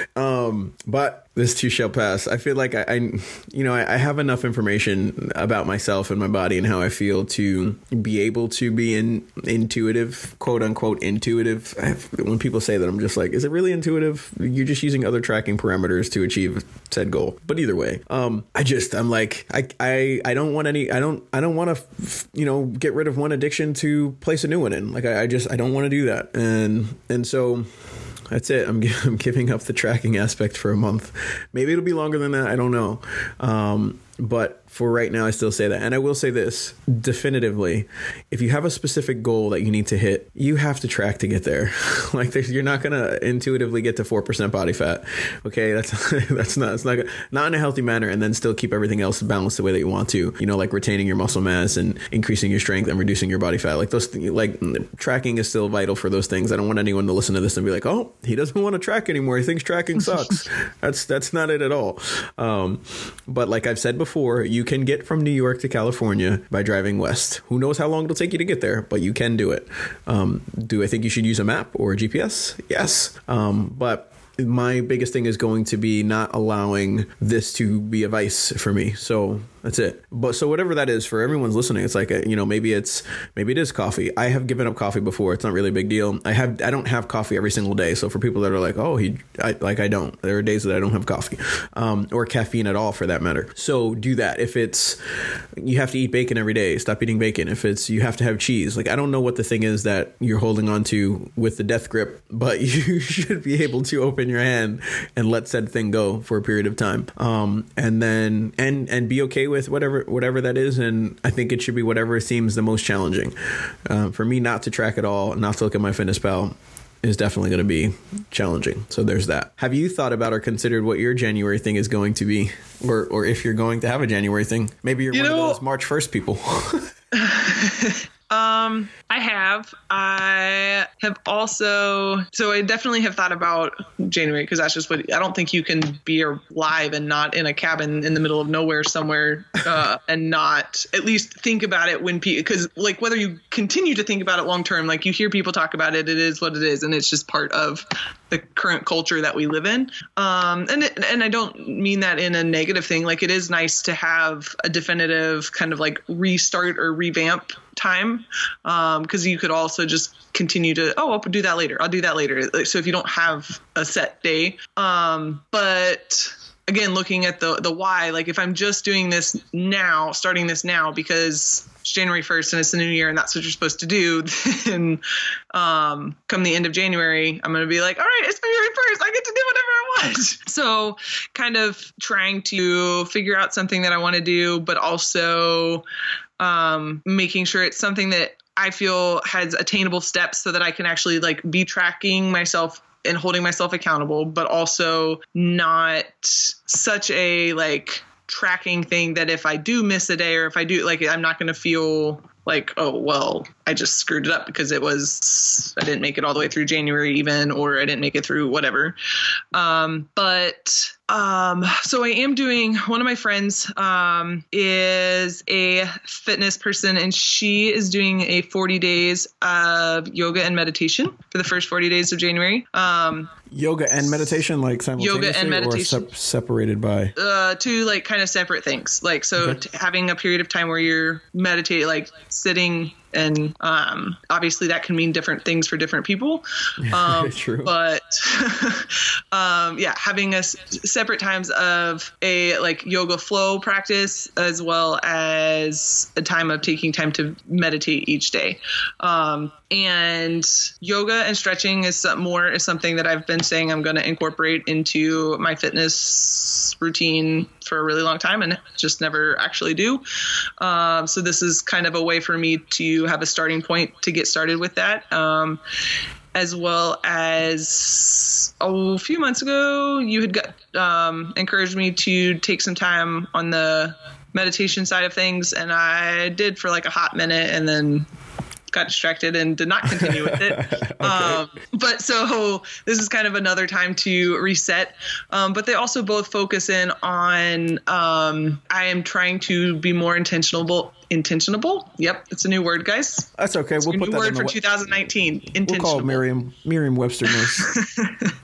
Um, but this too shall pass. I feel like I, I you know, I, I have enough information about myself and my body and how I feel to be able to be in intuitive, quote unquote, intuitive. I have, when people say that, I'm just like, is it really intuitive? You're just using other tracking parameters to achieve said goal. But either way, um, I just, I'm like, I, I, I don't want any, I don't, I don't want to, you know, get rid of one addiction to place a new one in. Like, I, I just, I don't want to do that. And, and so that's it. I'm, I'm giving up the tracking aspect for a month. Maybe it'll be longer than that. I don't know. Um, but for right now, I still say that. And I will say this definitively. If you have a specific goal that you need to hit, you have to track to get there. Like, you're not going to intuitively get to four percent body fat. Okay. That's, that's not, it's not, not in a healthy manner, and then still keep everything else balanced the way that you want to, you know, like retaining your muscle mass and increasing your strength and reducing your body fat. Like those, like tracking is still vital for those things. I don't want anyone to listen to this and be like, oh, he doesn't want to track anymore. He thinks tracking sucks. That's, that's not it at all. Um, but like I've said before, you can get from New York to California by driving west. Who knows how long it'll take you to get there, but you can do it. Um, do I think you should use a map or a G P S? Yes. Um, but my biggest thing is going to be not allowing this to be a vice for me. So that's it. But so whatever that is for everyone's listening, it's like, a, you know, maybe it's, maybe it is coffee. I have given up coffee before. It's not really a big deal. I have, I don't have coffee every single day. So for people that are like, oh, he, I, like, I don't, there are days that I don't have coffee, um, or caffeine at all for that matter. So do that. If it's, you have to eat bacon every day, stop eating bacon. If it's, you have to have cheese. Like, I don't know what the thing is that you're holding on to with the death grip, but you should be able to open your hand and let said thing go for a period of time. Um, and then, and, and be okay with whatever whatever that is. And I think it should be whatever seems the most challenging. Uh, for me, not to track at all, not to look at MyFitnessPal is definitely going to be challenging. So there's that. Have you thought about or considered what your January thing is going to be? Or or if you're going to have a January thing? Maybe you're you one know, of those March first people. Um, I have. I have also, so I definitely have thought about January, because that's just what, I don't think you can be alive and not in a cabin in the middle of nowhere somewhere, uh, and not at least think about it when people, because like whether you continue to think about it long term, like you hear people talk about it, it is what it is, and it's just part of the current culture that we live in. Um, and it, and I don't mean that in a negative thing. Like, it is nice to have a definitive kind of like restart or revamp time, um, because you could also just continue to, oh, I'll do that later. I'll do that later. So if you don't have a set day, um, but again, looking at the the why, like if I'm just doing this now, starting this now because it's January first and it's the new year and that's what you're supposed to do, then um, come the end of January, I'm going to be like, all right, it's February first. I get to do whatever I want. So kind of trying to figure out something that I want to do, but also um, making sure it's something that I feel has attainable steps so that I can actually like be tracking myself and holding myself accountable, but also not such a like tracking thing that if I do miss a day or if I do, like, I'm not going to feel like, oh, well, I just screwed it up because it was, I didn't make it all the way through January even, or I didn't make it through whatever. Um, but Um, so I am doing, one of my friends, um, is a fitness person, and she is doing a forty days of yoga and meditation for the first forty days of January. Um, yoga and meditation, like simultaneously, yoga and meditation, or sep- separated by uh, two like kind of separate things. Like, so okay. t- having a period of time where you're meditating, like sitting. And um, obviously that can mean different things for different people. Um, True. But um, yeah, having a s- separate times of a like yoga flow practice as well as a time of taking time to meditate each day. Um, and yoga and stretching is some more is something that I've been saying I'm going to incorporate into my fitness routine for a really long time and just never actually do. Um, so this is kind of a way for me to have a starting point to get started with that. Um, as well as a few months ago, you had got, um, encouraged me to take some time on the meditation side of things, and I did for like a hot minute, and then got distracted and did not continue with it. okay. Um, but so this is kind of another time to reset. Um, but they also both focus in on, um, I am trying to be more intentional. Intentionable. Yep. It's a new word, guys. That's okay. It's we'll a put new that word in for the, two thousand nineteen. Intentional. We'll call it Merriam, Merriam-Webster notes.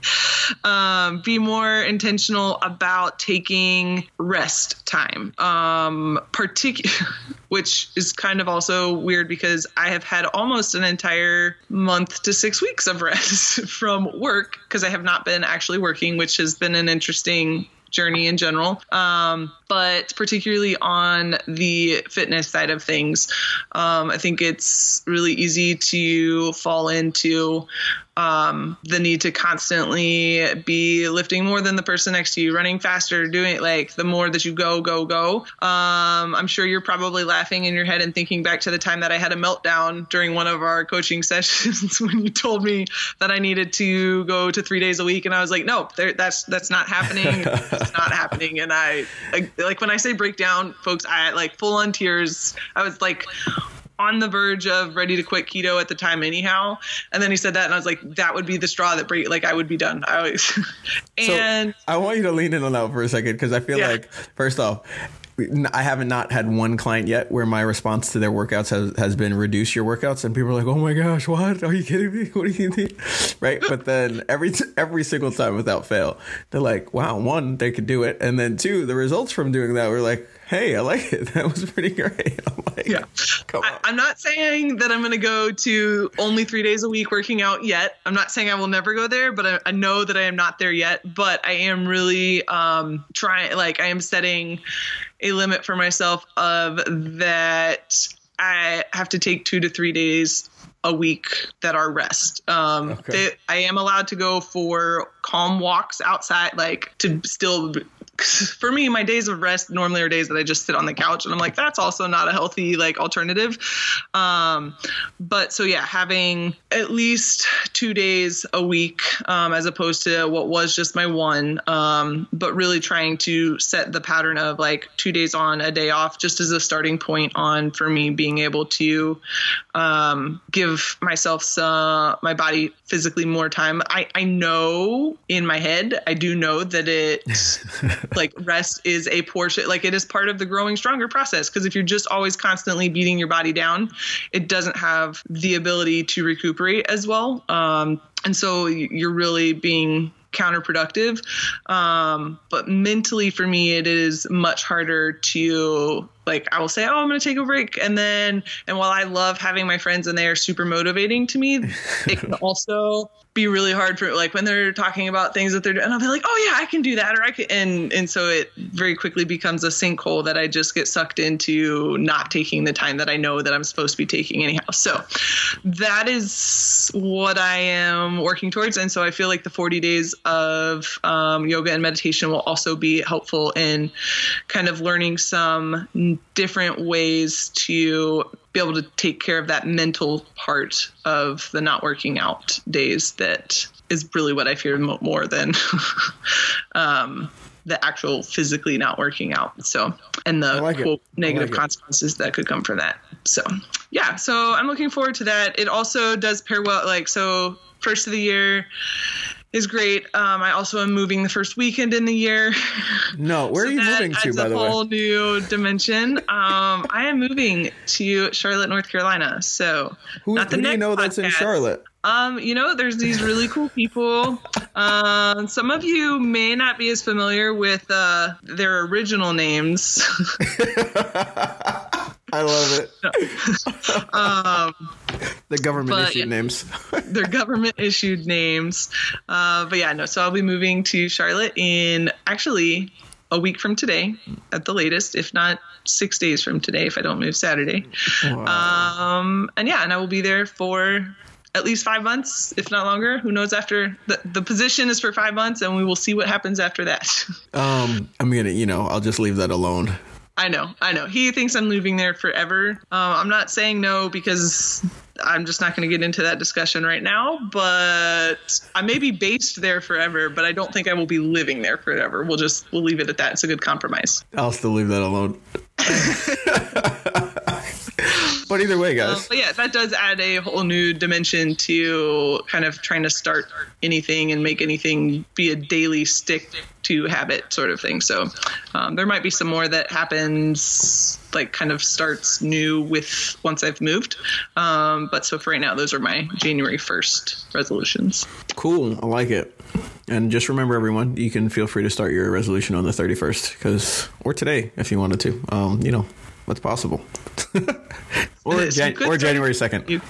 um, be more intentional about taking rest time. Um, particular, which is kind of also weird because I have had almost an entire month to six weeks of rest from work because I have not been actually working, which has been an interesting journey in general. Um, but particularly on the fitness side of things, um, I think it's really easy to fall into um, the need to constantly be lifting more than the person next to you, running faster, doing like the more that you go, go, go. Um, I'm sure you're probably laughing in your head and thinking back to the time that I had a meltdown during one of our coaching sessions when you told me that I needed to go to three days a week. And I was like, no, there, that's, that's not happening. It's not happening. And I, like, like when I say breakdown, folks, I like full on tears. I was like, on the verge of ready to quit keto at the time anyhow. And then he said that and I was like, that would be the straw that break, like I would be done. I always, and so I want you to lean in on that for a second. Cause I feel yeah. like first off, I haven't not had one client yet where my response to their workouts has, has been reduce your workouts. And people are like, oh my gosh, what? Are you kidding me? What do you think? Right. But then every, every single time without fail, they're like, wow, one, they could do it. And then two, the results from doing that were like, hey, I like it. That was pretty great. I'm like, yeah. Come on. I, I'm not saying that I'm going to go to only three days a week working out yet. I'm not saying I will never go there, but I, I know that I am not there yet. But I am really um, trying, like I am setting a limit for myself of that I have to take two to three days a week that are rest. Um, okay. they, I am allowed to go for calm walks outside, like to still, for me, my days of rest normally are days that I just sit on the couch and I'm like, that's also not a healthy like alternative. Um, but so yeah, having at least two days a week, um, as opposed to what was just my one, um, but really trying to set the pattern of like two days on, a day off, just as a starting point on for me being able to, um, give myself some, my body physically more time. I, I know in my head, I do know that it like rest is a portion, like it is part of the growing stronger process. Because if you're just always constantly beating your body down, it doesn't have the ability to recuperate as well. Um, and so you're really being counterproductive. Um, but mentally for me, it is much harder to like, I will say, oh, I'm going to take a break. And then, and while I love having my friends and they are super motivating to me, it can also be really hard for like when they're talking about things that they're doing, and I'll be like, oh yeah, I can do that. Or I can, and, and so it very quickly becomes a sinkhole that I just get sucked into not taking the time that I know that I'm supposed to be taking anyhow. So that is what I am working towards. And so I feel like the forty days of um, yoga and meditation will also be helpful in kind of learning some different ways to be able to take care of that mental part of the not working out days. That is really what I fear more than um, the actual physically not working out. So, and the like quote, negative like consequences it. that could come from that. So, yeah, so I'm looking forward to that. It also does pair well, like, so first of the year is great. Um, I also am moving the first weekend in the year. No, where so are you moving to, by the way? That's a whole new dimension. Um, I am moving to Charlotte, North Carolina. So who, not the who do you know podcast. that's in Charlotte? Um, you know, there's these really cool people. Um, some of you may not be as familiar with uh, their original names. I love it. um, the government issued yeah, names. They're government issued names. Uh, but yeah, no, so I'll be moving to Charlotte in actually a week from today at the latest, if not six days from today, if I don't move Saturday. Wow. Um, and yeah, and I will be there for at least five months, if not longer. Who knows after the, the position is for five months and we will see what happens after that. um, I'm going to, you know, I'll just leave that alone. I know, I know. He thinks I'm leaving there forever. Um, I'm not saying no because I'm just not going to get into that discussion right now, but I may be based there forever, but I don't think I will be living there forever. We'll just, we'll leave it at that. It's a good compromise. I'll still leave that alone. But either way, guys. Um, but yeah, that does add a whole new dimension to kind of trying to start anything and make anything be a daily stick to habit sort of thing. So um, there might be some more that happens, like kind of starts new with once I've moved. Um, but so for right now, those are my January first resolutions. Cool. I like it. And just remember, everyone, you can feel free to start your resolution on the thirty-first, because, or today, if you wanted to. Um, you know, what's possible. or Jan- or January second. You-,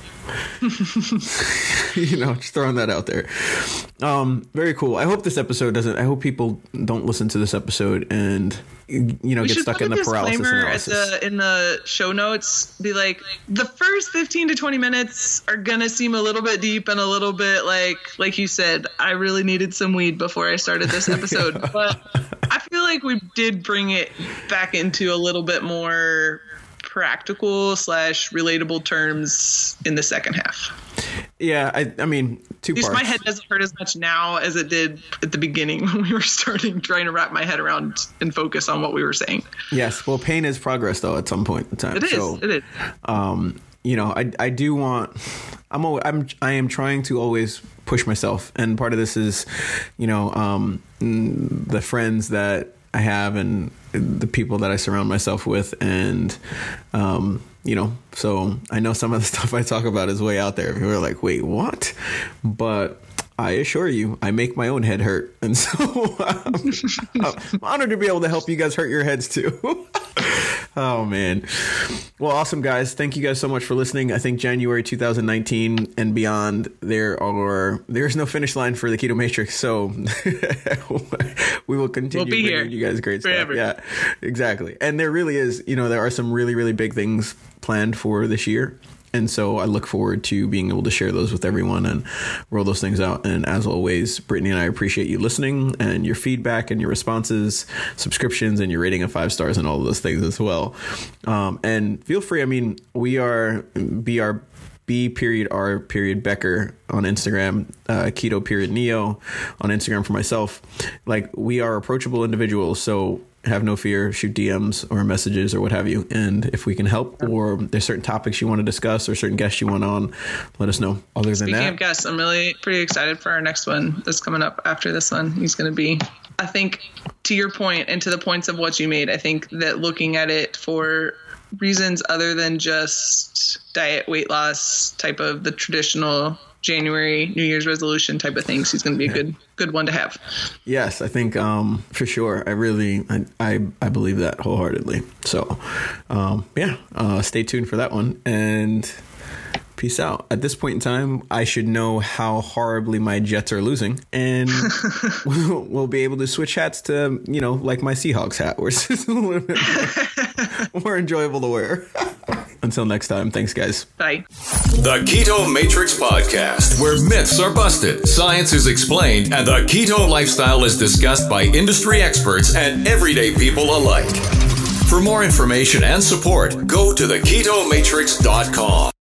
you know, just throwing that out there. Um, very cool. I hope this episode doesn't, I hope people don't listen to this episode and, you know, we get stuck in the paralysis analysis. At the, in the show notes, be like, the first fifteen to twenty minutes are going to seem a little bit deep and a little bit like, like you said, I really needed some weed before I started this episode. Yeah. But I feel like we did bring it back into a little bit more practical slash relatable terms in the second half. Yeah, I, I mean, two At least parts. My head doesn't hurt as much now as it did at the beginning when we were starting trying to wrap my head around and focus on what we were saying. Yes, well, pain is progress, though, at some point in time. It is. So, it is. Um, you know, I I do want. I'm always, I'm I am trying to always push myself, and part of this is, you know, um, the friends that I have and the people that I surround myself with, and um, you know, so I know some of the stuff I talk about is way out there. People are like, wait, what? But I assure you, I make my own head hurt. And so um, I'm honored to be able to help you guys hurt your heads too. Oh, man. Well, awesome, guys. Thank you guys so much for listening. I think January two thousand nineteen and beyond, there are there's no finish line for the Keto Matrix. So we will continue we'll be bringing here you guys great forever. stuff. Yeah, exactly. And there really is, you know, there are some really, really big things planned for this year. And so I look forward to being able to share those with everyone and roll those things out. And as always, Brittany and I appreciate you listening and your feedback and your responses, subscriptions, and your rating of five stars and all of those things as well. Um, and feel free. I mean, we are B R B period R period Becker on Instagram, uh, Keto period Neo on Instagram for myself. Like, we are approachable individuals. So have no fear, shoot D Ms or messages or what have you. And if we can help, or there's certain topics you want to discuss or certain guests you want on, let us know. Other than Speaking that, of guests, I'm really pretty excited for our next one that's coming up after this one. He's going to be, I think, to your point and to the points of what you made, I think that looking at it for reasons other than just diet, weight loss type of the traditional January New Year's resolution type of things, he's going to be a good good one to have. Yes, I think um, for sure. I really, I, I, I believe that wholeheartedly. So, um, yeah, uh, stay tuned for that one, and peace out. At this point in time, I should know how horribly my Jets are losing, and we'll, we'll be able to switch hats to, you know, like my Seahawks hat, where it's just a little bit more, more enjoyable to wear. Until next time, thanks, guys. Bye. The Keto Matrix Podcast, where myths are busted, science is explained, and the keto lifestyle is discussed by industry experts and everyday people alike. For more information and support, go to the keto matrix dot com.